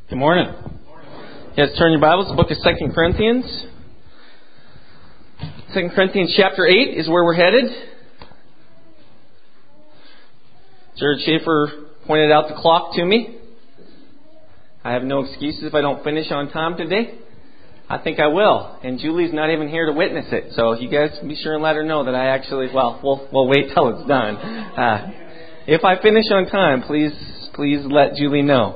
Good morning. You guys turn your Bibles to the book of 2 Corinthians. 2 Corinthians chapter 8 is where we're headed. Jared Schaefer pointed out the clock to me. I have no excuses if I don't finish on time today. I think I will. And Julie's not even here to witness it. So you guys be sure and let her know that I actually, we'll wait till it's done. If I finish on time, please let Julie know.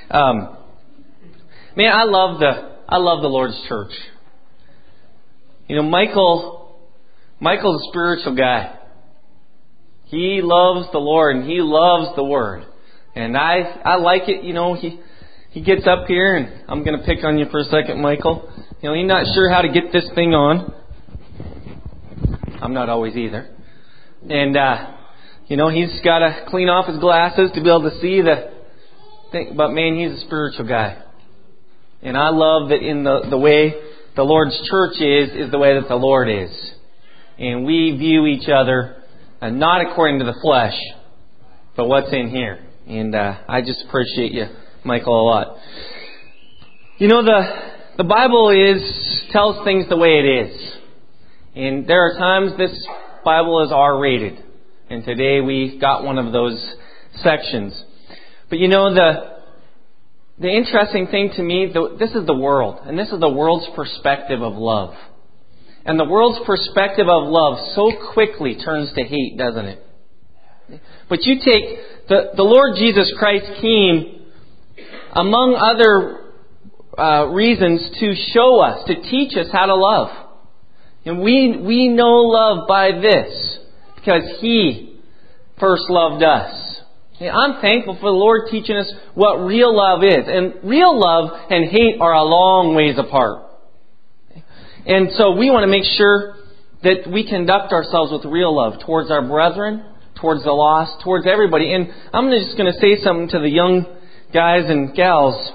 Man, I love the Lord's church. You know, Michael's a spiritual guy. He loves the Lord and he loves the Word. And I like it, you know, he gets up here and I'm going to pick on you for a second, Michael. You know, he's not sure how to get this thing on. I'm not always either. And, you know, he's got to clean off his glasses to be able to see the thing. But man, he's a spiritual guy. And I love that in the way the Lord's church is the way that the Lord is. And we view each other not according to the flesh, but what's in here. And I just appreciate you, Michael, a lot. You know, the Bible tells things the way it is. And there are times this Bible is R-rated. And today we got one of those sections. But you know, the interesting thing to me, this is the world. And this is the world's perspective of love. And the world's perspective of love so quickly turns to hate, doesn't it? But you take the Lord Jesus Christ came, among other reasons, to show us, to teach us how to love. And we know love by this, because He first loved us. I'm thankful for the Lord teaching us what real love is. And real love and hate are a long ways apart. And so we want to make sure that we conduct ourselves with real love towards our brethren, towards the lost, towards everybody. And I'm just going to say something to the young guys and gals.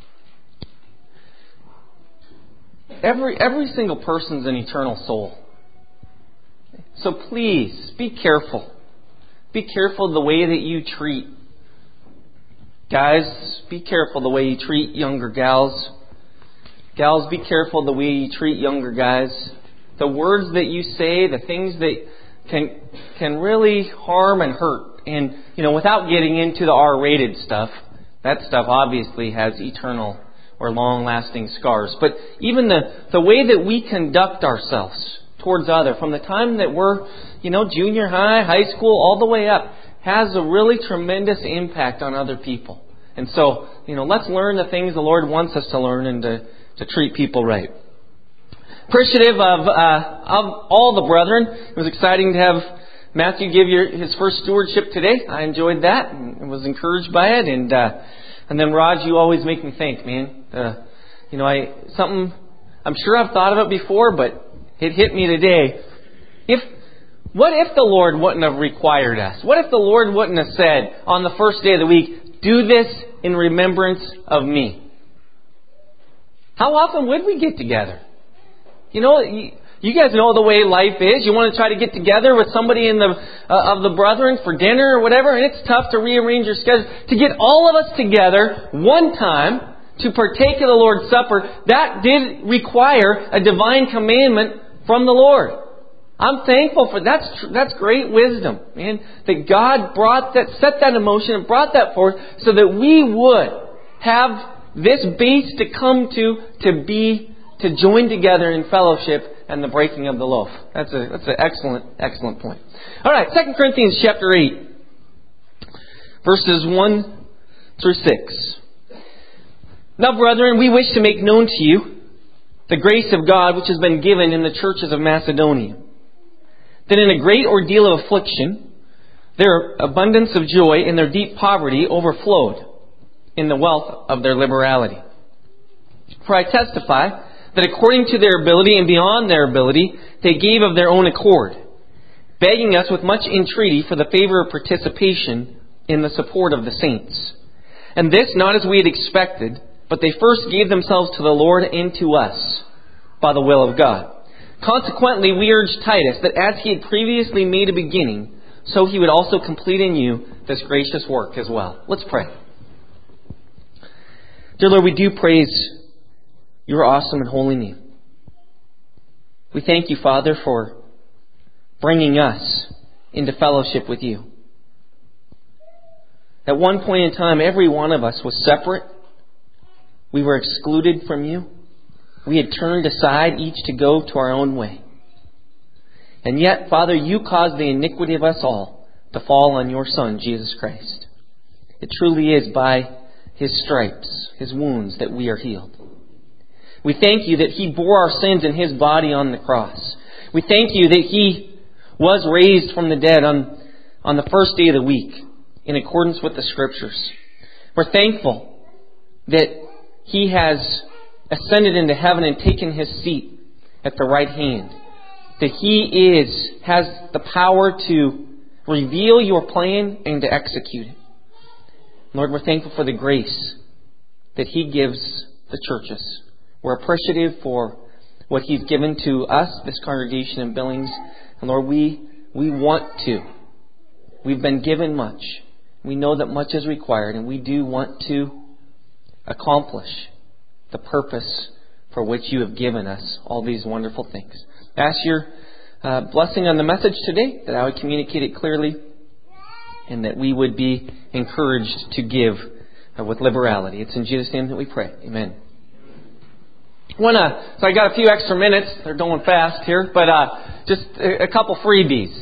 Every single person's an eternal soul. So please, be careful. Be careful the way that you treat. Guys, be careful the way you treat younger gals. Gals, be careful the way you treat younger guys. The words that you say, the things that can really harm and hurt. And, you know, without getting into the R-rated stuff, that stuff obviously has eternal or long-lasting scars. But even the way that we conduct ourselves towards other, from the time that we're, you know, junior high, high school, all the way up, has a really tremendous impact on other people. And so, you know, let's learn the things the Lord wants us to learn and to treat people right. Appreciative of all the brethren. It was exciting to have Matthew give his first stewardship today. I enjoyed that and was encouraged by it. And then Raj, you always make me think, man. You know, I'm sure I've thought of it before, but it hit me today. What if the Lord wouldn't have required us? What if the Lord wouldn't have said on the first day of the week, do this in remembrance of me? How often would we get together? You know, you guys know the way life is. You want to try to get together with somebody of the brethren for dinner or whatever, and it's tough to rearrange your schedule. To get all of us together one time to partake of the Lord's Supper, that did require a divine commandment from the Lord. I'm thankful for that's great wisdom, man. That God set that in motion and brought that forth so that we would have this base to come to join together in fellowship and the breaking of the loaf. That's an excellent point. All right, 2 Corinthians chapter 8, verses 1 through 6. Now, brethren, we wish to make known to you the grace of God which has been given in the churches of Macedonia. That in a great ordeal of affliction, their abundance of joy and their deep poverty overflowed in the wealth of their liberality. For I testify that according to their ability and beyond their ability, they gave of their own accord, begging us with much entreaty for the favor of participation in the support of the saints. And this not as we had expected, but they first gave themselves to the Lord and to us by the will of God. Consequently, we urge Titus that as he had previously made a beginning, so he would also complete in you this gracious work as well. Let's pray. Dear Lord, we do praise your awesome and holy name. We thank you, Father, for bringing us into fellowship with you. At one point in time, every one of us was separate. We were excluded from you. We had turned aside, each to go to our own way. And yet, Father, you caused the iniquity of us all to fall on your Son, Jesus Christ. It truly is by His stripes, His wounds, that we are healed. We thank you that He bore our sins in His body on the cross. We thank you that He was raised from the dead on the first day of the week in accordance with the Scriptures. We're thankful that He has ascended into heaven and taken His seat at the right hand. That He has the power to reveal your plan and to execute it. Lord, we're thankful for the grace that He gives the churches. We're appreciative for what He's given to us, this congregation in Billings. And Lord, we want to. We've been given much. We know that much is required, and we do want to accomplish the purpose for which you have given us all these wonderful things. I ask your blessing on the message today, that I would communicate it clearly, and that we would be encouraged to give with liberality. It's in Jesus' name that we pray. Amen. So I got a few extra minutes. They're going fast here, but just a couple freebies.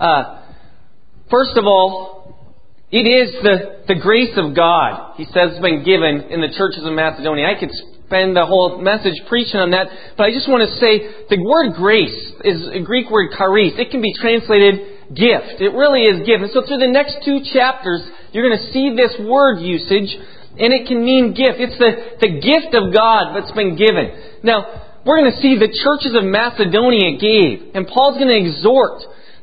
First of all, it is the grace of God, he says, has been given in the churches of Macedonia. I could spend the whole message preaching on that, but I just want to say the word grace is a Greek word charis. It can be translated gift. It really is gift. And so through the next 2 chapters, you're going to see this word usage, and it can mean gift. It's the gift of God that's been given. Now, we're going to see the churches of Macedonia gave. And Paul's going to exhort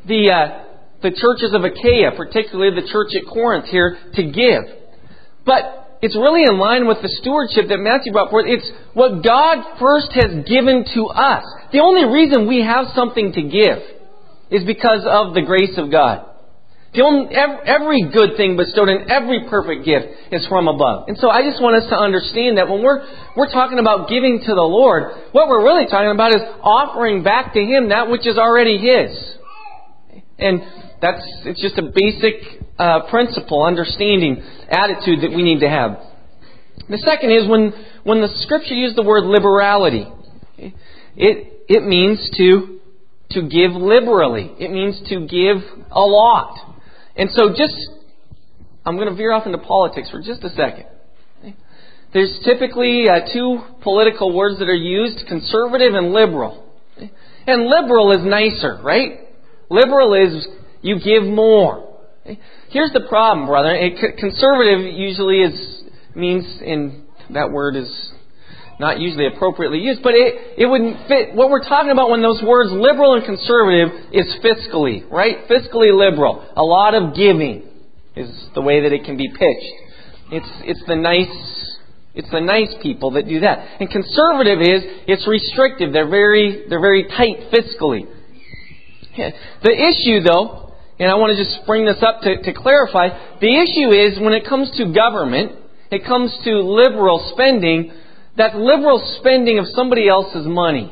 the churches of Achaia, particularly the church at Corinth here, to give. But it's really in line with the stewardship that Matthew brought forth. It's what God first has given to us. The only reason we have something to give is because of the grace of God. Every good thing bestowed and every perfect gift is from above. And so I just want us to understand that when we're talking about giving to the Lord, what we're really talking about is offering back to Him that which is already His. And it's just a basic principle, understanding, attitude that we need to have. The second is when the Scripture uses the word liberality, it means to give liberally. It means to give a lot. And so I'm going to veer off into politics for just a second. There's typically 2 political words that are used, conservative and liberal. And liberal is nicer, right? Liberal is you give more. Here's the problem, brother. Conservative usually means, and that word is not usually appropriately used, but it wouldn't fit. What we're talking about when those words liberal and conservative is fiscally, right? Fiscally liberal. A lot of giving is the way that it can be pitched. It's the nice people that do that. And conservative it's restrictive. They're very tight fiscally. The issue, though, and I want to just bring this up to clarify, the issue is when it comes to government, it comes to liberal spending, that's liberal spending of somebody else's money.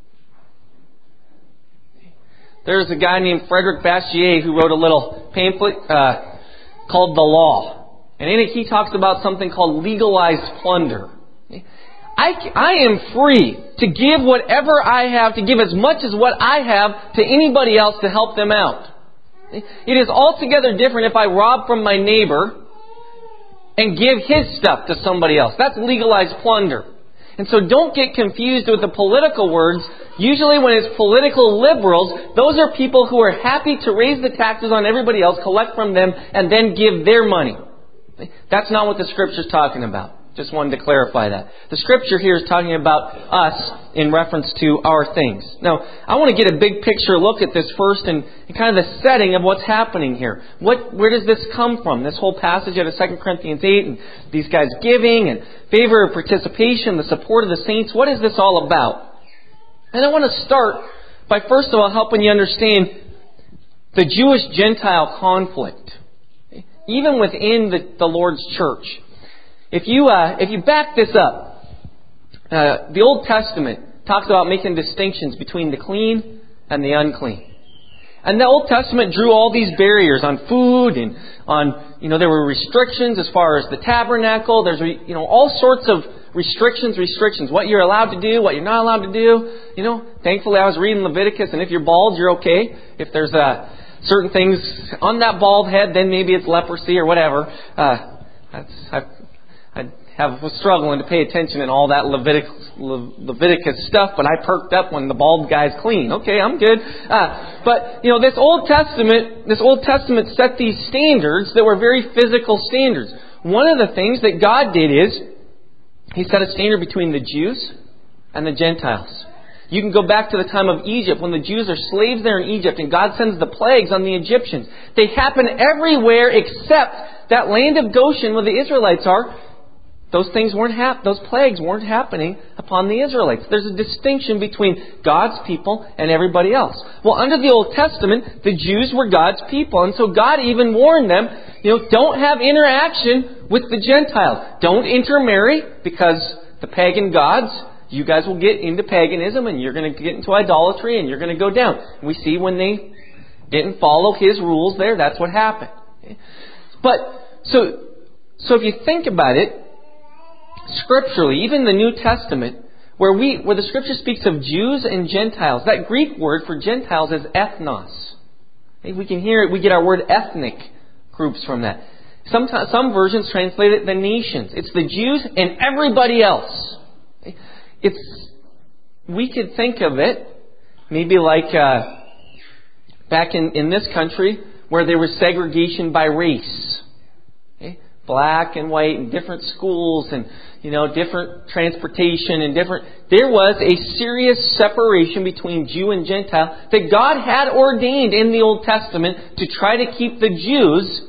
There's a guy named Frederick Bastiat who wrote a little pamphlet called The Law. And in it he talks about something called legalized plunder. I am free to give whatever I have, to give as much as what I have to anybody else to help them out. It is altogether different if I rob from my neighbor and give his stuff to somebody else. That's legalized plunder. And so don't get confused with the political words. Usually when it's political liberals, those are people who are happy to raise the taxes on everybody else, collect from them, and then give their money. That's not what the Scripture's talking about. Just wanted to clarify that. The Scripture here is talking about us in reference to our things. Now, I want to get a big picture look at this first and kind of the setting of what's happening here. Where does this come from? This whole passage out of 2 Corinthians 8 and these guys giving and favor of participation, the support of the saints. What is this all about? And I want to start by first of all helping you understand the Jewish-Gentile conflict. Even within the Lord's church. If you back this up, the Old Testament talks about making distinctions between the clean and the unclean. And the Old Testament drew all these barriers on food and on, there were restrictions as far as the tabernacle. There's, all sorts of restrictions. What you're allowed to do, what you're not allowed to do. Thankfully I was reading Leviticus, and if you're bald, you're okay. If there's certain things on that bald head, then maybe it's leprosy or whatever. I was struggling to pay attention in all that Leviticus stuff, but I perked up when the bald guy's clean. Okay, I'm good. But this Old Testament set these standards that were very physical standards. One of the things that God did is He set a standard between the Jews and the Gentiles. You can go back to the time of Egypt when the Jews are slaves there in Egypt, and God sends the plagues on the Egyptians. They happen everywhere except that land of Goshen where the Israelites are. Those plagues weren't happening upon the Israelites. There's a distinction between God's people and everybody else. Well, under the Old Testament, the Jews were God's people. And so God even warned them, don't have interaction with the Gentiles. Don't intermarry, because the pagan gods, you guys will get into paganism and you're going to get into idolatry and you're going to go down. We see when they didn't follow His rules there, that's what happened. But, so if you think about it, scripturally, even the New Testament, where the Scripture speaks of Jews and Gentiles, that Greek word for Gentiles is ethnos. We can hear it. We get our word ethnic groups from that. Some versions translate it the nations. It's the Jews and everybody else. We could think of it maybe like back in this country where there was segregation by race. Black and white and different schools and different transportation and there was a serious separation between Jew and Gentile that God had ordained in the Old Testament to try to keep the Jews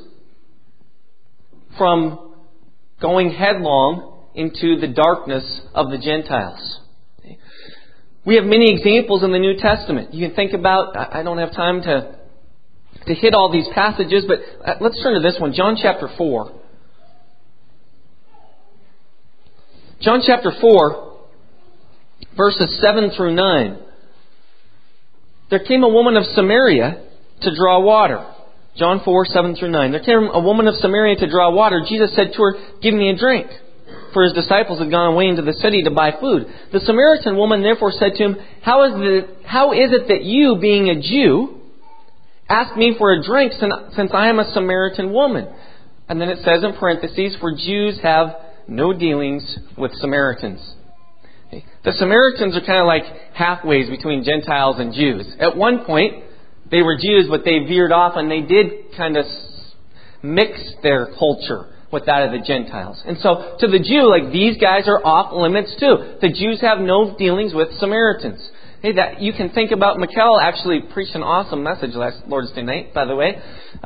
from going headlong into the darkness of the Gentiles. We have many examples in the New Testament. You can think about, I don't have time to hit all these passages, but let's turn to this one, John chapter 4. John chapter 4, verses 7 through 9. There came a woman of Samaria to draw water. John 4, 7 through 9. There came a woman of Samaria to draw water. Jesus said to her, "Give me a drink." For His disciples had gone away into the city to buy food. The Samaritan woman therefore said to Him, How is it that you, being a Jew, ask me for a drink since I am a Samaritan woman? And then it says in parentheses, for Jews have no dealings with Samaritans. The Samaritans are kind of like halfways between Gentiles and Jews. At one point, they were Jews, but they veered off and they did kind of mix their culture with that of the Gentiles. And so, to the Jew, these guys are off limits too. The Jews have no dealings with Samaritans. That you can think about. Mikkel actually preached an awesome message last Lord's Day night, by the way.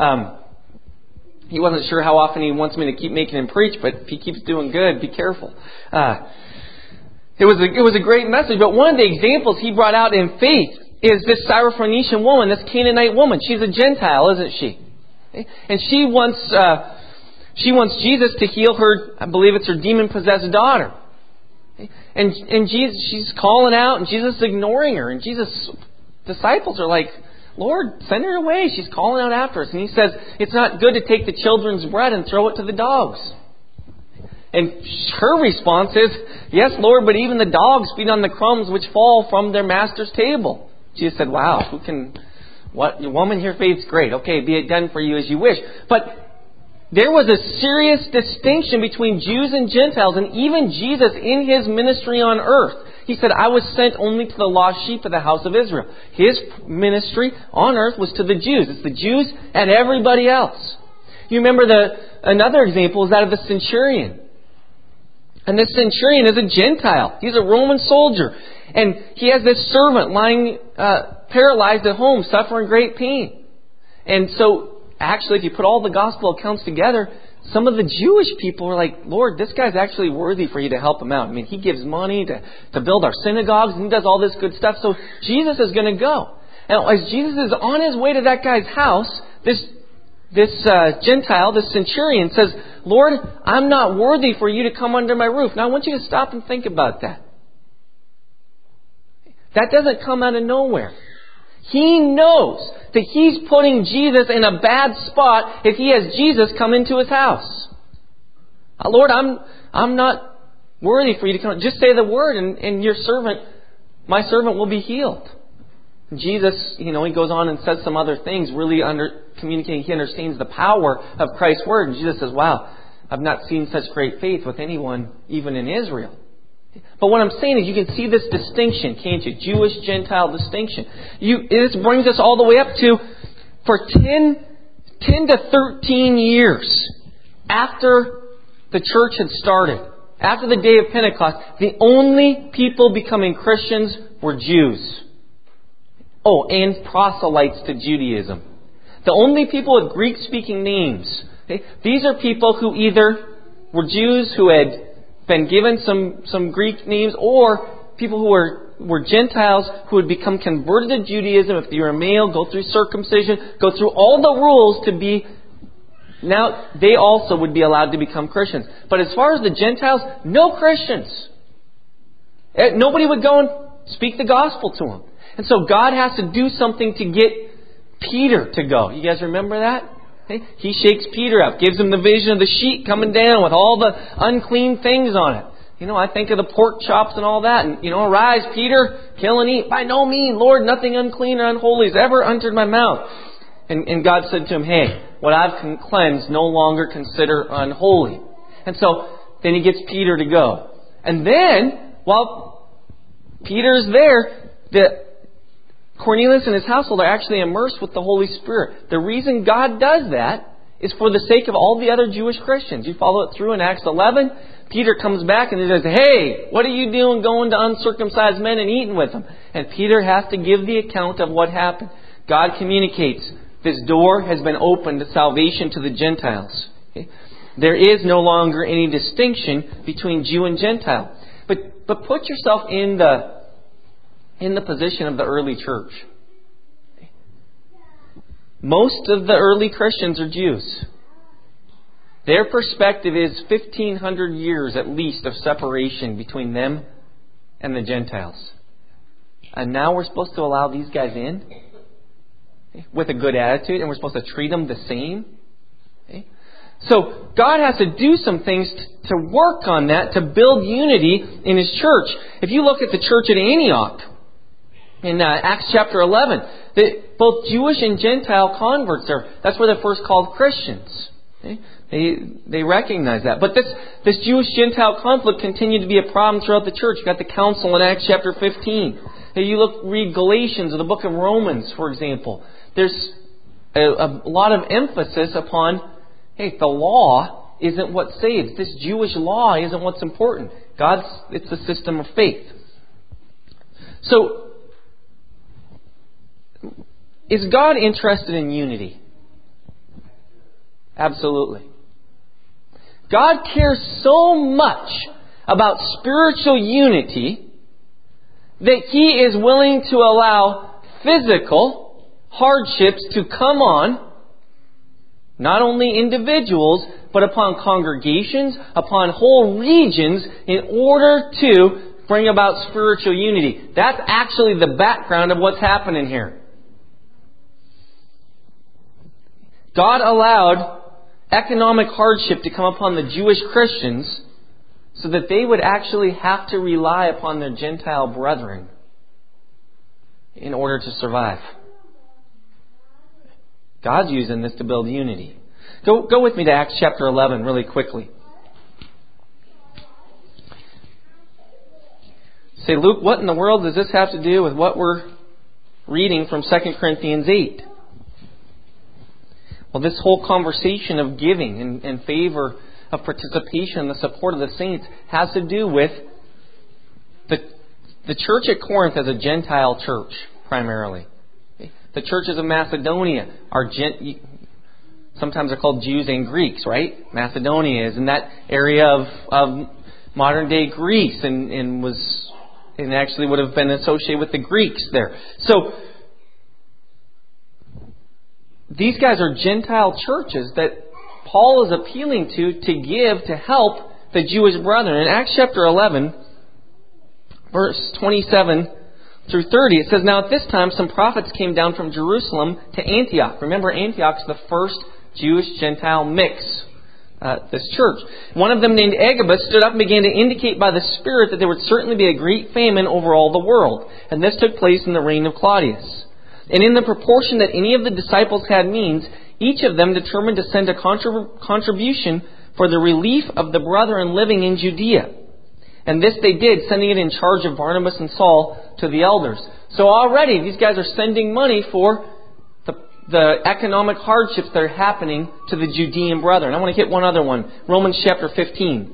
He wasn't sure how often he wants me to keep making him preach, but if he keeps doing good, be careful. It was a great message, but one of the examples he brought out in faith is this Syrophoenician woman, this Canaanite woman. She's a Gentile, isn't she? And she wants Jesus to heal her, I believe it's her demon-possessed daughter. And Jesus, she's calling out, and Jesus is ignoring her. And Jesus' disciples are like, Lord, send her away. She's calling out after us. And He says, it's not good to take the children's bread and throw it to the dogs. And her response is, yes, Lord, but even the dogs feed on the crumbs which fall from their master's table. Jesus said, wow, woman, your faith's great. Okay, be it done for you as you wish. But there was a serious distinction between Jews and Gentiles. And even Jesus, in His ministry on earth, He said, I was sent only to the lost sheep of the house of Israel. His ministry on earth was to the Jews. It's the Jews and everybody else. You remember another example is that of the centurion. And this centurion is a Gentile. He's a Roman soldier. And he has this servant lying paralyzed at home, suffering great pain. And so, actually, if you put all the gospel accounts together, some of the Jewish people were like, Lord, this guy's actually worthy for you to help him out. I mean, he gives money to build our synagogues and he does all this good stuff. So Jesus is going to go. And as Jesus is on His way to that guy's house, this Gentile, this centurion says, Lord, I'm not worthy for you to come under my roof. Now I want you to stop and think about that. That doesn't come out of nowhere. He knows that he's putting Jesus in a bad spot if he has Jesus come into his house. Lord, I'm not worthy for you to come. Just say the word and my servant will be healed. Jesus, he goes on and says some other things, really communicating he understands the power of Christ's word. And Jesus says, wow, I've not seen such great faith with anyone, even in Israel. But what I'm saying is you can see this distinction, can't you? Jewish-Gentile distinction. This brings us all the way up to, for 10 to 13 years after the church had started, after the day of Pentecost, the only people becoming Christians were Jews. Oh, and proselytes to Judaism. The only people with Greek-speaking names. Okay? These are people who either were Jews who had been given some Greek names, or people who were Gentiles who had become converted to Judaism. If you were a male, go through circumcision, go through all the rules to be... Now, they also would be allowed to become Christians. But as far as the Gentiles, no Christians. Nobody would go and speak the gospel to them. And so God has to do something to get Peter to go. You guys remember that? He shakes Peter up, gives him the vision of the sheet coming down with all the unclean things on it. I think of the pork chops and all that. And, arise, Peter, kill and eat. By no means, Lord, nothing unclean or unholy has ever entered my mouth. And God said to him, hey, what I've cleansed no longer consider unholy. And so then he gets Peter to go. And then, while Peter's there, Cornelius and his household are actually immersed with the Holy Spirit. The reason God does that is for the sake of all the other Jewish Christians. You follow it through in Acts 11. Peter comes back and he says, hey, what are you doing going to uncircumcised men and eating with them? And Peter has to give the account of what happened. God communicates, this door has been opened to salvation to the Gentiles. Okay? There is no longer any distinction between Jew and Gentile. But put yourself in the position of the early church. Most of the early Christians are Jews. Their perspective is 1,500 years at least of separation between them and the Gentiles. And now we're supposed to allow these guys in with a good attitude, and we're supposed to treat them the same. So God has to do some things to work on that, to build unity in His church. If you look at the church at Antioch, in Acts chapter 11, both Jewish and Gentile converts there. That's where they're first called Christians. Okay? They recognize that. But this Jewish-Gentile conflict continued to be a problem throughout the church. You've got the council in Acts chapter 15. Read Galatians or the book of Romans, for example. There's a lot of emphasis upon, the law isn't what saves. This Jewish law isn't what's important. It's the system of faith. So, is God interested in unity? Absolutely. God cares so much about spiritual unity that He is willing to allow physical hardships to come on not only individuals, but upon congregations, upon whole regions, in order to bring about spiritual unity. That's actually the background of what's happening here. God allowed economic hardship to come upon the Jewish Christians so that they would actually have to rely upon their Gentile brethren in order to survive. God's using this to build unity. Go with me to Acts chapter 11 really quickly. Say, Luke, what in the world does this have to do with what we're reading from 2 Corinthians 8? Well, this whole conversation of giving in favor of participation in the support of the saints has to do with the church at Corinth as a Gentile church, primarily. The churches of Macedonia are sometimes they're called Jews and Greeks, right? Macedonia is in that area of modern day Greece and actually would have been associated with the Greeks there. So these guys are Gentile churches that Paul is appealing to give, to help the Jewish brethren. In Acts chapter 11, verse 27 through 30, it says, "Now at this time some prophets came down from Jerusalem to Antioch." Remember, Antioch is the first Jewish-Gentile mix, this church. "One of them, named Agabus, stood up and began to indicate by the Spirit that there would certainly be a great famine over all the world. And this took place in the reign of Claudius. And in the proportion that any of the disciples had means, each of them determined to send a contribution for the relief of the brethren living in Judea. And this they did, sending it in charge of Barnabas and Saul to the elders." So already these guys are sending money for the economic hardships that are happening to the Judean brethren. I want to hit one other one. Romans chapter 15.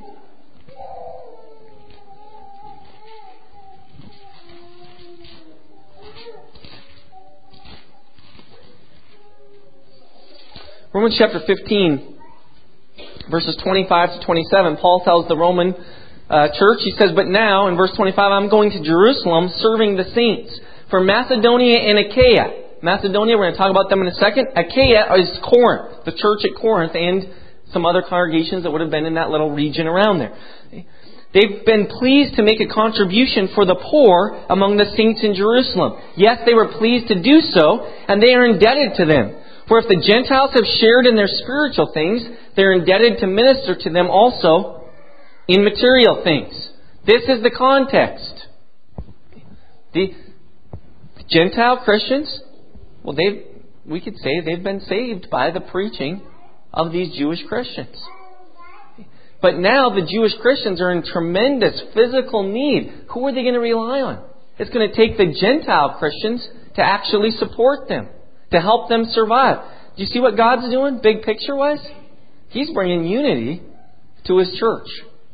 Romans chapter 15, verses 25 to 27, Paul tells the Roman church, he says, "But now," in verse 25, "I'm going to Jerusalem serving the saints. For Macedonia and Achaia." Macedonia, we're going to talk about them in a second. Achaia is Corinth, the church at Corinth, and some other congregations that would have been in that little region around there. "They've been pleased to make a contribution for the poor among the saints in Jerusalem. Yes, they were pleased to do so, and they are indebted to them. For if the Gentiles have shared in their spiritual things, they are indebted to minister to them also in material things." This is the context. The Gentile Christians, well, we could say they've been saved by the preaching of these Jewish Christians. But now the Jewish Christians are in tremendous physical need. Who are they going to rely on? It's going to take the Gentile Christians to actually support them, to help them survive. Do you see what God's doing, big picture-wise? He's bringing unity to His church.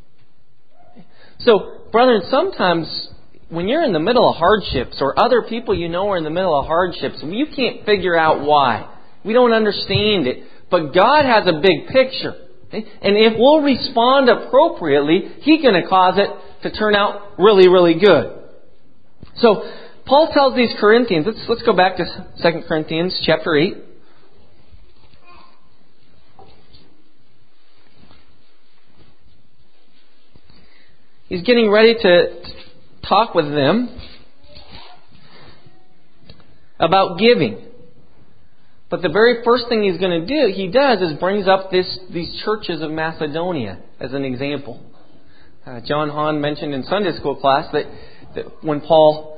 So, brethren, sometimes when you're in the middle of hardships, or other people you know are in the middle of hardships, you can't figure out why. We don't understand it. But God has a big picture. And if we'll respond appropriately, He's going to cause it to turn out really, really good. So, Paul tells these Corinthians, let's go back to 2 Corinthians chapter 8. He's getting ready to talk with them about giving. But the very first thing he does is brings up these churches of Macedonia as an example. John Hahn mentioned in Sunday school class that when Paul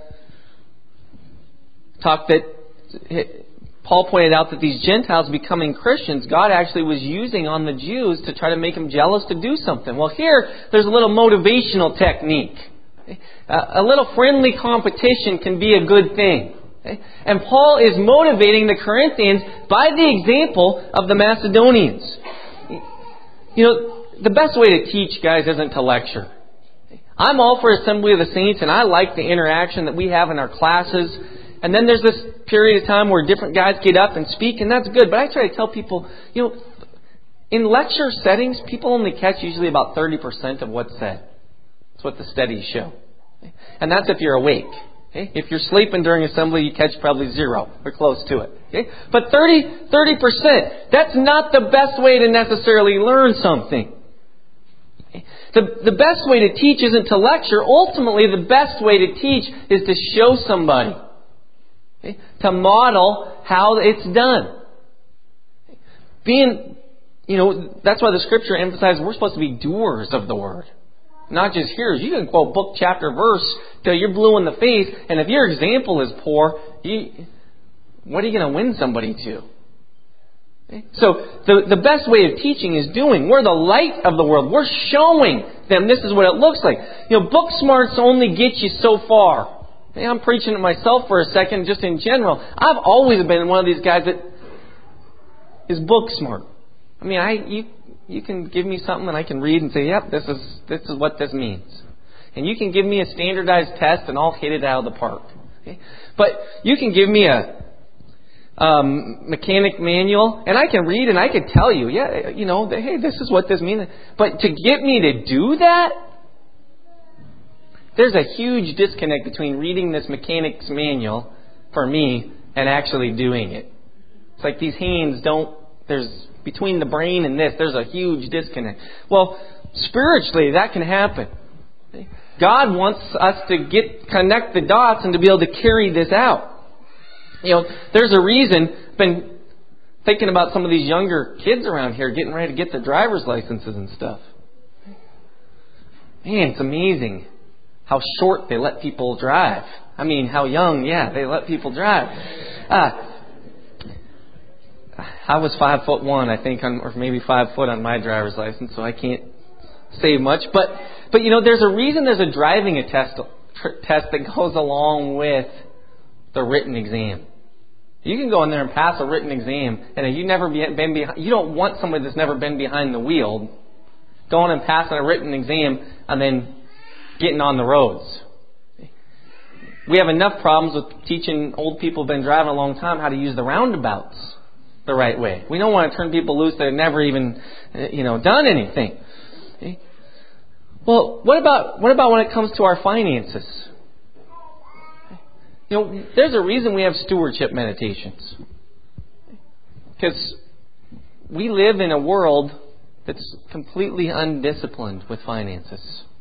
pointed out that these Gentiles becoming Christians, God actually was using on the Jews to try to make them jealous to do something. Well, here there's a little motivational technique. A little friendly competition can be a good thing. And Paul is motivating the Corinthians by the example of the Macedonians. You know, the best way to teach, guys, isn't to lecture. I'm all for Assembly of the Saints, and I like the interaction that we have in our classes. And then there's this period of time where different guys get up and speak, and that's good. But I try to tell people, in lecture settings, people only catch usually about 30% of what's said. That's what the studies show. And that's if you're awake. If you're sleeping during assembly, you catch probably 0 or close to it. But 30%, that's not the best way to necessarily learn something. The best way to teach isn't to lecture. Ultimately, the best way to teach is to show somebody. To model how it's done. That's why the Scripture emphasizes we're supposed to be doers of the Word. Not just hearers. You can quote book, chapter, verse till you're blue in the face, and if your example is poor, what are you going to win somebody to? So the best way of teaching is doing. We're the light of the world. We're showing them this is what it looks like. Book smarts only get you so far. I'm preaching to myself for a second, just in general. I've always been one of these guys that is book smart. I mean, you can give me something and I can read and say, yep, this is what this means. And you can give me a standardized test and I'll hit it out of the park. Okay? But you can give me a mechanic manual and I can read and I can tell you, hey, this is what this means. But to get me to do that, there's a huge disconnect between reading this mechanic's manual for me and actually doing it. It's like these hands between the brain and this. There's a huge disconnect. Well, spiritually, that can happen. God wants us to connect the dots and to be able to carry this out. There's a reason. I've been thinking about some of these younger kids around here getting ready to get their driver's licenses and stuff. Man, it's amazing how short they let people drive. I mean, how young, they let people drive. I was 5'1", I think, or maybe 5 foot on my driver's license, so I can't say much. But there's a reason there's a driving test that goes along with the written exam. You can go in there and pass a written exam, and if you've never been behind, you don't want somebody that's never been behind the wheel going and passing a written exam and then getting on the roads. We have enough problems with teaching old people who've been driving a long time how to use the roundabouts the right way. We don't want to turn people loose that have never even, done anything. Okay? Well, what about when it comes to our finances? There's a reason we have stewardship meditations. Because we live in a world that's completely undisciplined with finances.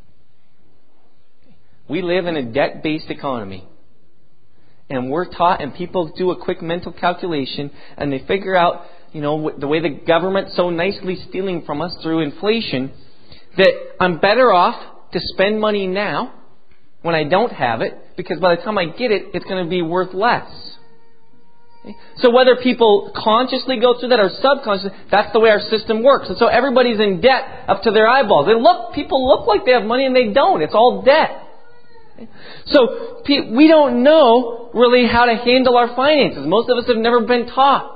We live in a debt-based economy. And we're taught, and people do a quick mental calculation, and they figure out, the way the government's so nicely stealing from us through inflation, that I'm better off to spend money now when I don't have it, because by the time I get it, it's going to be worth less. Okay? So whether people consciously go through that or subconsciously, that's the way our system works. And so everybody's in debt up to their eyeballs. People look like they have money and they don't. It's all debt. Okay? So we don't know really how to handle our finances. Most of us have never been taught.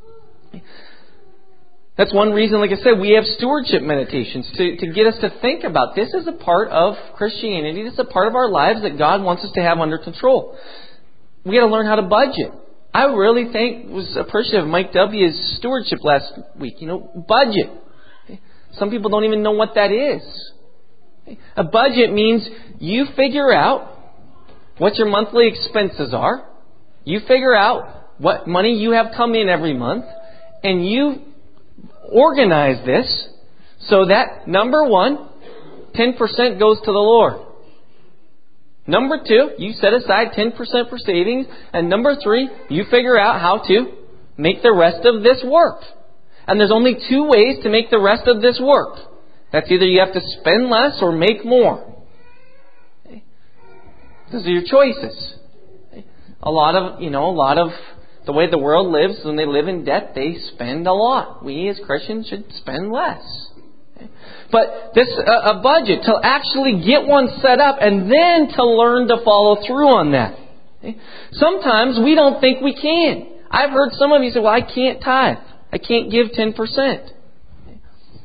That's one reason, like I said, we have stewardship meditations to get us to think about this is a part of Christianity. This is a part of our lives that God wants us to have under control. We got to learn how to budget. I really was appreciative of Mike W.'s stewardship last week. Budget. Some people don't even know what that is. A budget means you figure out what your monthly expenses are. You figure out what money you have come in every month, and you organize this so that, number one, 10% goes to the Lord. Number two, you set aside 10% for savings. And number three, you figure out how to make the rest of this work. And there's only two ways to make the rest of this work. That's either you have to spend less or make more. Okay? Those are your choices. Okay? A lot of the way the world lives, when they live in debt, they spend a lot. We as Christians should spend less. Okay? But a budget, to actually get one set up and then to learn to follow through on that. Okay? Sometimes we don't think we can. I've heard some of you say, well, I can't tithe. I can't give 10%. Okay?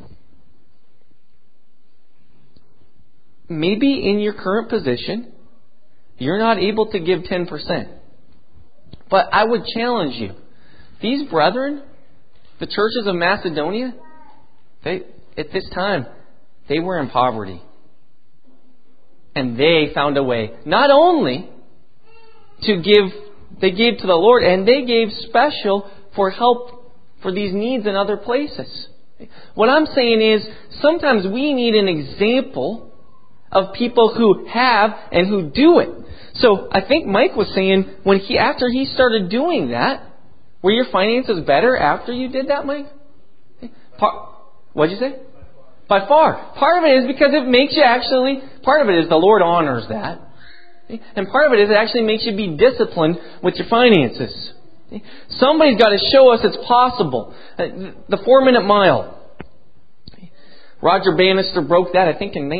Maybe in your current position, you're not able to give 10%. But I would challenge you. These brethren, the churches of Macedonia, at this time, they were in poverty. And they found a way not only to give, they gave to the Lord, and they gave special for help for these needs in other places. What I'm saying is, sometimes we need an example of people who have and who do it. So I think Mike was saying after he started doing that, were your finances better after you did that, Mike? What'd you say? By far. Part of it is because it makes you part of it is the Lord honors that. And part of it is it actually makes you be disciplined with your finances. Somebody's got to show us it's possible. The 4-minute mile. Roger Bannister broke that, I think, in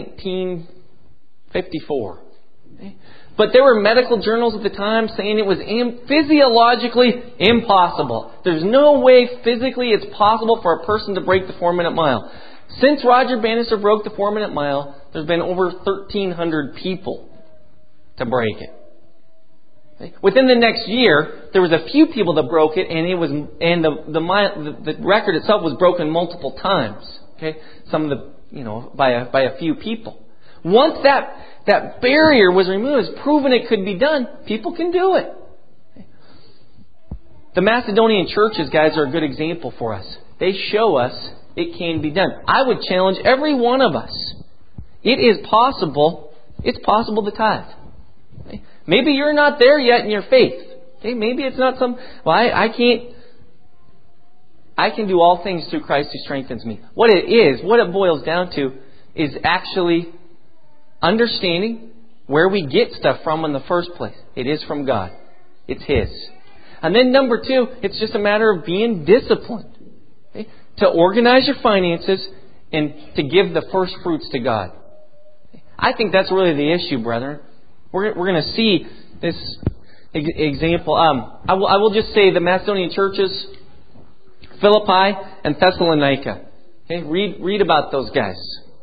1954. But there were medical journals at the time saying it was physiologically impossible. There's no way physically it's possible for a person to break the 4-minute mile. Since Roger Bannister broke the 4-minute mile, there's been over 1,300 people to break it. Okay? Within the next year, there was a few people that broke it, and the record itself was broken multiple times. Okay, some of by a few people. Once that barrier was removed, it's proven it could be done, people can do it. The Macedonian churches, guys, are a good example for us. They show us it can be done. I would challenge every one of us. It is possible. It's possible to tithe. Okay? Maybe you're not there yet in your faith. Okay? Maybe it's not some... Well, I can't... I can do all things through Christ who strengthens me. What it boils down to is actually understanding where we get stuff from in the first place. It is from God. It's His. And then number 2, it's just a matter of being disciplined. Okay? To organize your finances and to give the first fruits to God. I think that's really the issue, brethren. We're going to see this example. I will just say the Macedonian churches, Philippi and Thessalonica. Okay? Read about those guys.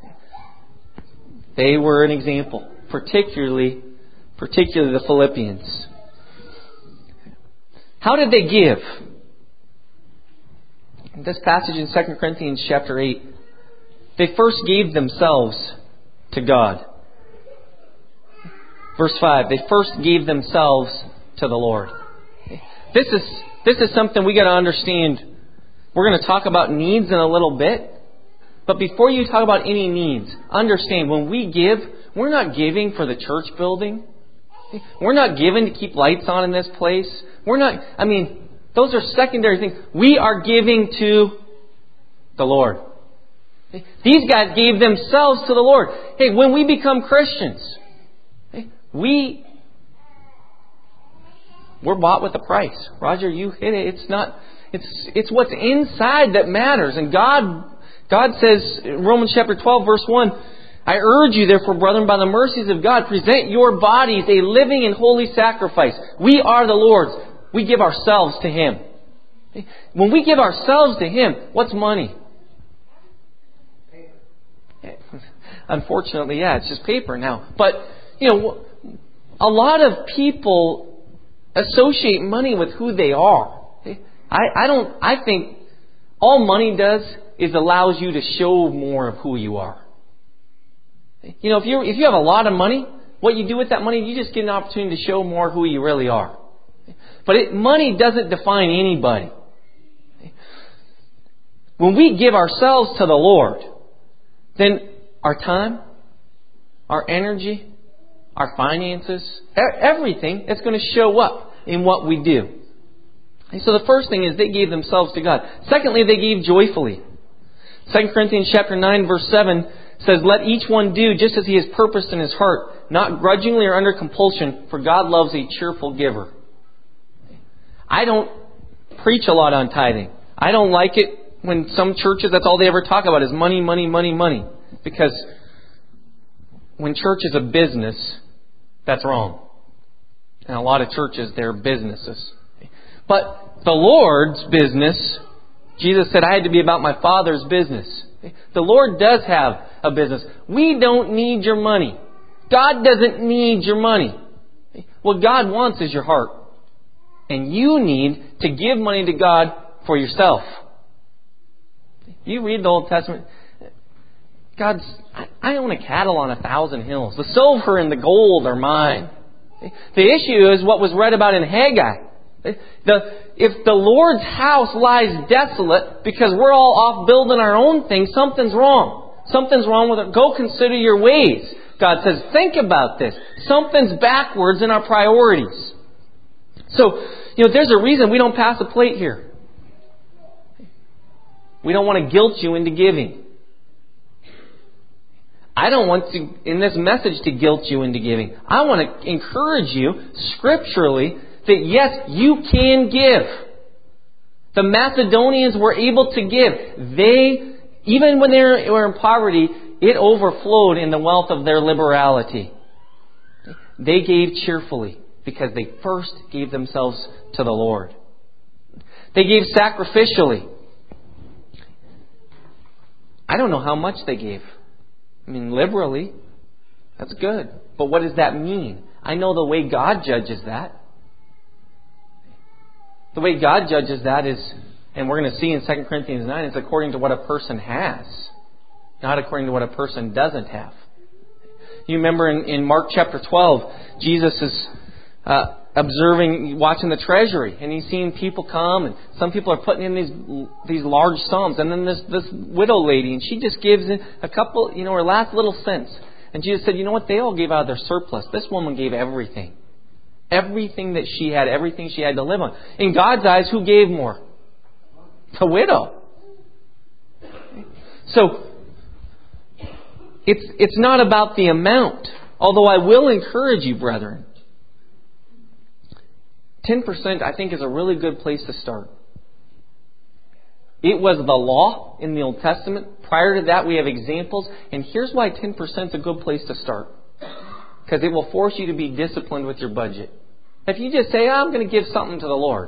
They were an example, particularly the Philippians. How did they give? In this passage in 2 Corinthians chapter 8, they first gave themselves to God. Verse 5, they first gave themselves to the Lord. This is something we got to understand. We're going to talk about needs in a little bit. But before you talk about any needs, understand when we give, we're not giving for the church building. We're not giving to keep lights on in this place. Those are secondary things. We are giving to the Lord. These guys gave themselves to the Lord. Hey, when we become Christians, we're bought with a price. Roger, you hit it. It's what's inside that matters. And God says in Romans chapter 12, verse 1, I urge you, therefore, brethren, by the mercies of God, present your bodies a living and holy sacrifice. We are the Lord's. We give ourselves to Him. When we give ourselves to Him, what's money? Unfortunately, it's just paper now. But, a lot of people associate money with who they are. I think all money does is allows you to show more of who you are. If you have a lot of money, what you do with that money, you just get an opportunity to show more who you really are. But money doesn't define anybody. When we give ourselves to the Lord, then our time, our energy, our finances, everything is going to show up in what we do. And so the first thing is they gave themselves to God. Secondly, they gave joyfully. 2 Corinthians chapter 9 verse 7 says, let each one do just as he has purposed in his heart, not grudgingly or under compulsion, for God loves a cheerful giver. I don't preach a lot on tithing. I don't like it when some churches, that's all they ever talk about is money, money, money, money. Because when church is a business, that's wrong. And a lot of churches, they're businesses. But the Lord's business, Jesus said, I had to be about my Father's business. The Lord does have a business. We don't need your money. God doesn't need your money. What God wants is your heart. And you need to give money to God for yourself. You read the Old Testament. I own a cattle on 1,000 hills. The silver and the gold are mine. The issue is what was read about in Haggai. If the Lord's house lies desolate because we're all off building our own thing, something's wrong. Something's wrong with it. Go consider your ways. God says, think about this. Something's backwards in our priorities. So, there's a reason we don't pass a plate here. We don't want to guilt you into giving. I don't want to, in this message, to guilt you into giving. I want to encourage you scripturally that yes, you can give. The Macedonians were able to give. They, even when they were in poverty, it overflowed in the wealth of their liberality. They gave cheerfully because they first gave themselves to the Lord. They gave sacrificially. I don't know how much they gave. Liberally. That's good. But what does that mean? I know the way God judges that. The way God judges that is, and we're going to see in 2 Corinthians 9, it's according to what a person has, not according to what a person doesn't have. You remember in Mark chapter 12, Jesus is watching the treasury, and he's seeing people come, and some people are putting in these large sums, and then this widow lady, and she just gives in a couple, her last little cents. And Jesus said, you know what? They all gave out of their surplus. This woman gave everything. Everything that she had, everything she had to live on. In God's eyes, who gave more? The widow. So, it's not about the amount. Although I will encourage you, brethren, 10% I think is a really good place to start. It was the law in the Old Testament. Prior to that, we have examples. And here's why 10% is a good place to start. Because it will force you to be disciplined with your budget. If you just say, I'm going to give something to the Lord.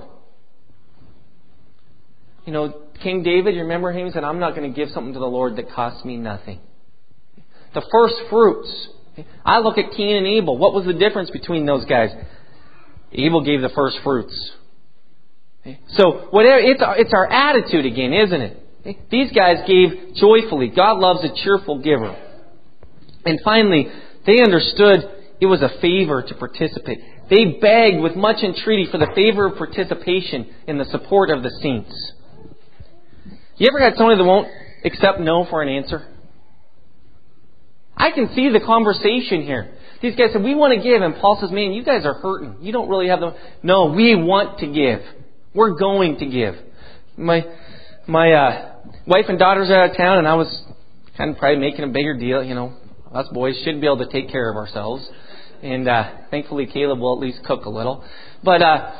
King David, you remember him? He said, I'm not going to give something to the Lord that costs me nothing. The first fruits. I look at Cain and Abel. What was the difference between those guys? Abel gave the first fruits. So whatever, it's our attitude again, isn't it? These guys gave joyfully. God loves a cheerful giver. And finally, they understood it was a favor to participate. They begged with much entreaty for the favor of participation in the support of the saints. You ever had somebody that won't accept no for an answer? I can see the conversation here. These guys said, we want to give. And Paul says, man, you guys are hurting. You don't really have the... No, we want to give. We're going to give. My wife and daughters are out of town, and I was kind of probably making a bigger deal. Us boys should be able to take care of ourselves. And thankfully, Caleb will at least cook a little. But,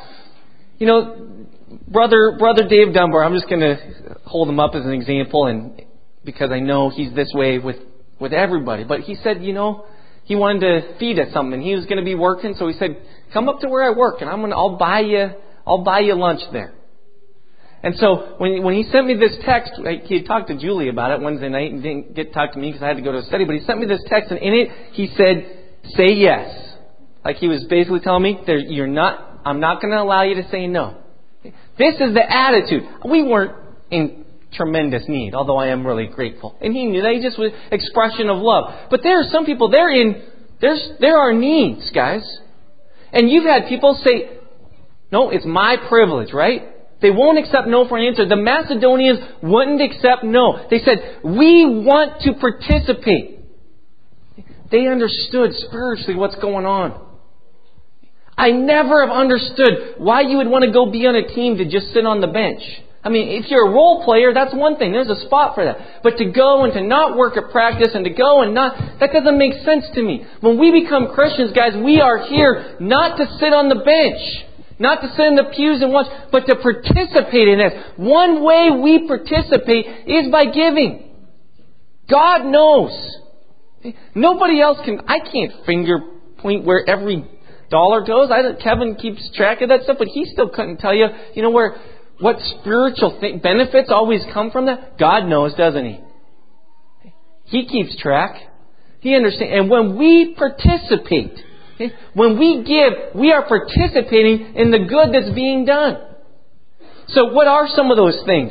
Brother Dave Dunbar, I'm just going to hold him up as an example, and because I know he's this way with everybody. But he said, he wanted to feed us something. He was going to be working, so he said, come up to where I work, and I'll buy you lunch there. And so when he sent me this text, he had talked to Julie about it Wednesday night and didn't get to talk to me because I had to go to a study. But he sent me this text, and in it he said, "Say yes." Like he was basically telling me, I'm not going to allow you to say no. This is the attitude. We weren't in tremendous need, although I am really grateful. And he knew that. He just was expression of love. But there are some people, there are needs, guys. And you've had people say, no, it's my privilege, right? They won't accept no for an answer. The Macedonians wouldn't accept no. They said, we want to participate. They understood spiritually what's going on. I never have understood why you would want to go be on a team to just sit on the bench. I mean, if you're a role player, that's one thing. There's a spot for that. But to go and to not work at practice and to go and not, that doesn't make sense to me. When we become Christians, guys, we are here not to sit on the bench. Not to sit in the pews and watch, but to participate in this. One way we participate is by giving. God knows. Nobody else can. I can't finger point where every dollar goes. Kevin keeps track of that stuff, but he still couldn't tell you, what spiritual benefits always come from that. God knows, doesn't He? He keeps track. He understands. And when we participate, when we give, we are participating in the good that's being done. So what are some of those things?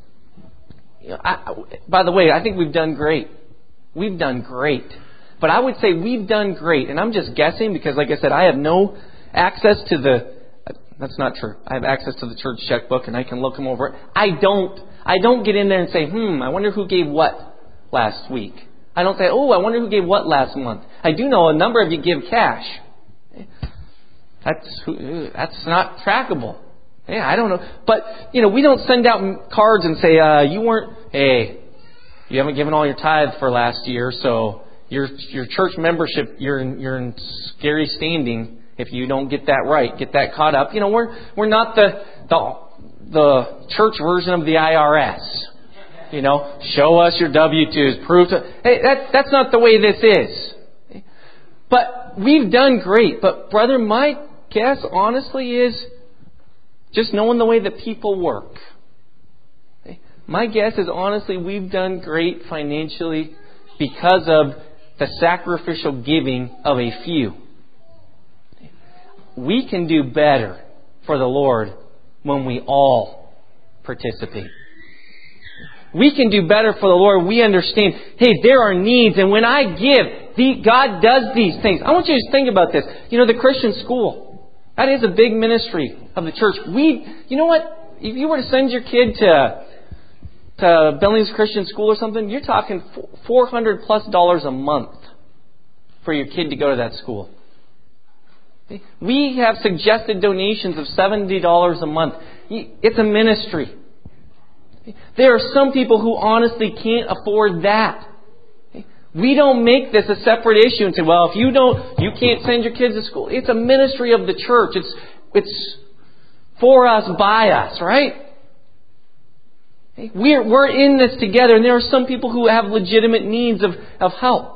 By the way, I think we've done great. We've done great. But I would say we've done great. And I'm just guessing because, like I said, I have no access to the... That's not true. I have access to the church checkbook and I can look them over. I don't get in there and say, I wonder who gave what last week. I don't say, I wonder who gave what last month. I do know a number of you give cash. That's not trackable. Yeah, I don't know. But, we don't send out cards and say, you haven't given all your tithe for last year, so your church membership, you're in scary standing if you don't get that right, get that caught up. We're not the church version of the IRS. Show us your W-2s, prove to... Hey, that's not the way this is. But we've done great. But brother, my guess honestly is just knowing the way that people work. My guess is honestly we've done great financially because of the sacrificial giving of a few. We can do better for the Lord when we all participate. We can do better for the Lord. We understand, there are needs. And when I give, God does these things. I want you to think about this. The Christian school. That is a big ministry of the church. You know what? If you were to send your kid to Billings Christian School or something, you're talking $400+ a month for your kid to go to that school. We have suggested donations of $70 a month. It's a ministry. There are some people who honestly can't afford that. We don't make this a separate issue and say, well, if you can't send your kids to school. It's a ministry of the church. It's for us, by us, right? We're in this together, and there are some people who have legitimate needs of help.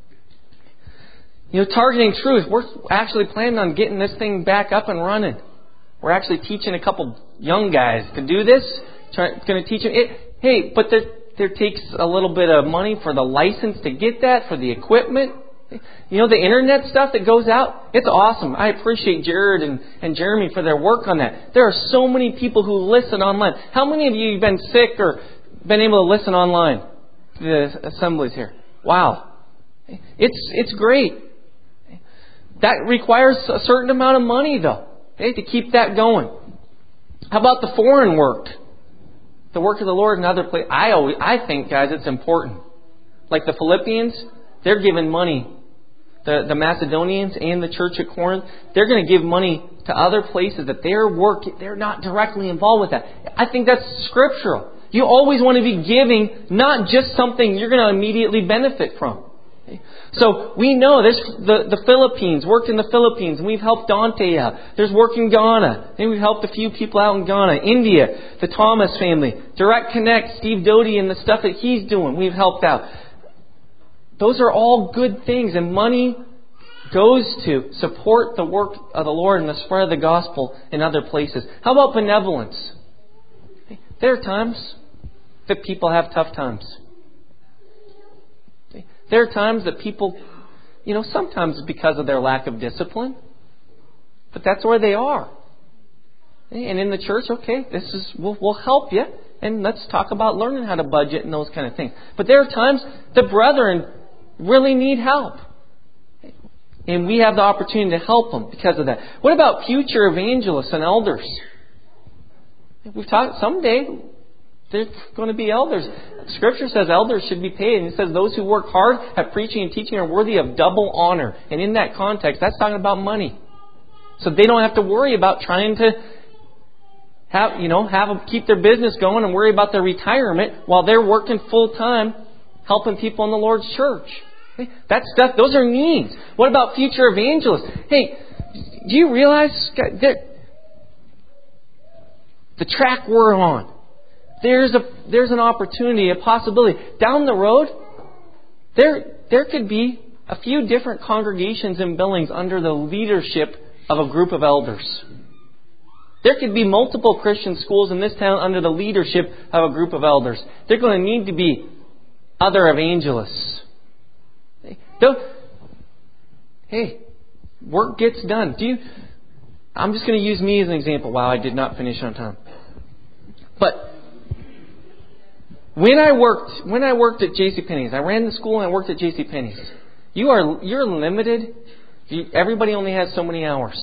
Targeting Truth, we're actually planning on getting this thing back up and running. We're actually teaching a couple young guys to do this. Going to teach them. But there takes a little bit of money for the license to get that, for the equipment. The internet stuff that goes out, it's awesome. I appreciate Jared and Jeremy for their work on that. There are so many people who listen online. How many of you have been sick or been able to listen online to the assemblies here? Wow. It's great. That requires a certain amount of money, though, to keep that going. How about the foreign work? The work of the Lord in other places. I think, guys, it's important. Like the Philippians, they're giving money. The Macedonians and the church at Corinth, they're going to give money to other places that they're not directly involved with that. I think that's scriptural. You always want to be giving, not just something you're going to immediately benefit from. So we know there's the Philippines, worked in the Philippines, and we've helped Dante out. There's work in Ghana, and we've helped a few people out in Ghana. India, the Thomas family. Direct Connect, Steve Doty and the stuff that he's doing, we've helped out. Those are all good things, and money goes to support the work of the Lord and the spread of the gospel in other places. How about benevolence? There are times that people have tough times. There are times that people, sometimes it's because of their lack of discipline. But that's where they are. And in the church, okay, we'll help you. And let's talk about learning how to budget and those kind of things. But there are times the brethren really need help. And we have the opportunity to help them because of that. What about future evangelists and elders? We've talked someday they're going to be elders. Scripture says elders should be paid. And it says those who work hard at preaching and teaching are worthy of double honor. And in that context, that's talking about money. So they don't have to worry about trying to keep their business going and worry about their retirement while they're working full time helping people in the Lord's church. That stuff, those are needs. What about future evangelists? Hey, do you realize the track we're on? There's an opportunity, a possibility. Down the road, there could be a few different congregations in Billings under the leadership of a group of elders. There could be multiple Christian schools in this town under the leadership of a group of elders. They're going to need to be other evangelists. Hey, work gets done. I'm just going to use me as an example. Wow, I did not finish on time. But when I worked at JCPenney's, I ran the school and I worked at JCPenney's. You're limited. Everybody only has so many hours.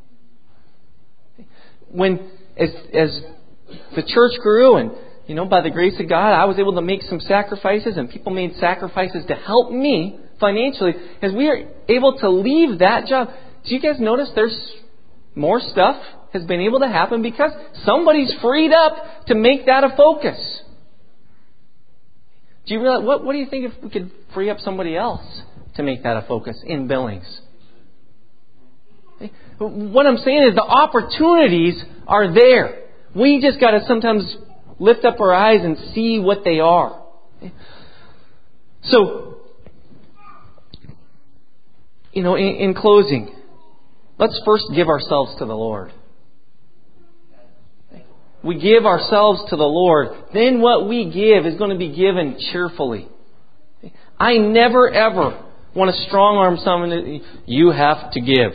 As the church grew and by the grace of God, I was able to make some sacrifices, and people made sacrifices to help me financially, as we are able to leave that job. Do you guys notice there's more stuff has been able to happen because somebody's freed up to make that a focus? Do you realize what do you think if we could free up somebody else to make that a focus in Billings? What I'm saying is the opportunities are there. We just got to sometimes lift up our eyes and see what they are. So, in closing, let's first give ourselves to the Lord. We give ourselves to the Lord. Then what we give is going to be given cheerfully. I never ever want to strong arm someone that you have to give.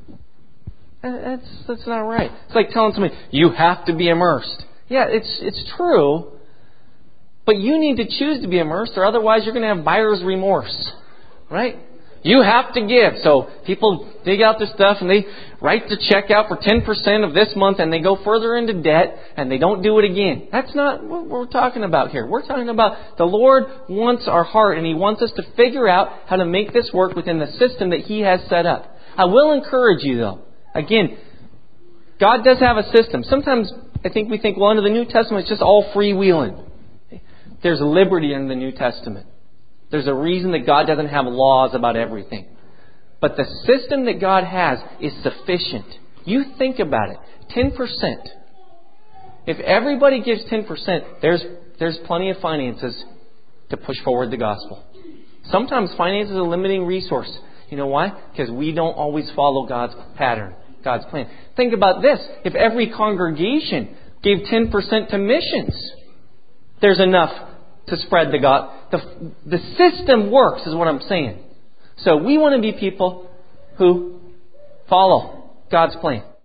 That's not right. It's like telling somebody, you have to be immersed. Yeah, it's true. But you need to choose to be immersed, or otherwise you're going to have buyer's remorse. Right? You have to give. So people dig out their stuff and they write the check out for 10% of this month and they go further into debt and they don't do it again. That's not what we're talking about here. We're talking about the Lord wants our heart and He wants us to figure out how to make this work within the system that He has set up. I will encourage you though. Again, God does have a system. Sometimes I think we think, well, under the New Testament it's just all freewheeling. There's liberty in the New Testament. There's a reason that God doesn't have laws about everything. But the system that God has is sufficient. You think about it. 10%. If everybody gives 10%, there's plenty of finances to push forward the gospel. Sometimes finance is a limiting resource. You know why? Because we don't always follow God's pattern, God's plan. Think about this. If every congregation gave 10% to missions, there's enough to spread the gospel. The system works is what I'm saying. So we want to be people who follow God's plan.